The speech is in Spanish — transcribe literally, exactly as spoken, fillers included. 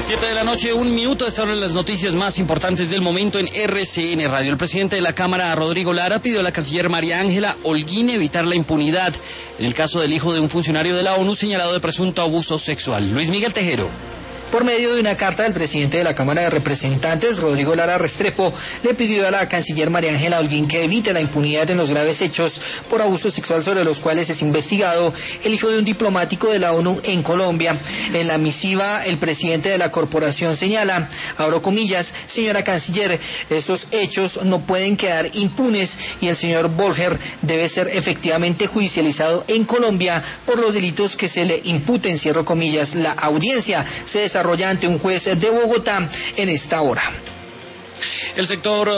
Siete de la noche, un minuto. Estas son las noticias más importantes del momento en R C N Radio. El presidente de la Cámara, Rodrigo Lara, pidió a la canciller María Ángela Holguín evitar la impunidad en el caso del hijo de un funcionario de la ONU señalado de presunto abuso sexual. Luis Miguel Tejero. Por medio de una carta del presidente de la Cámara de Representantes, Rodrigo Lara Restrepo, le pidió a la canciller María Ángela Holguín que evite la impunidad en los graves hechos por abuso sexual sobre los cuales es investigado el hijo de un diplomático de la ONU en Colombia. En la misiva, el presidente de la corporación señala, abro comillas, señora canciller, estos hechos no pueden quedar impunes y el señor Volker debe ser efectivamente judicializado en Colombia por los delitos que se le imputen, cierro comillas. La audiencia se desarrolla ante un juez de Bogotá en esta hora. El sector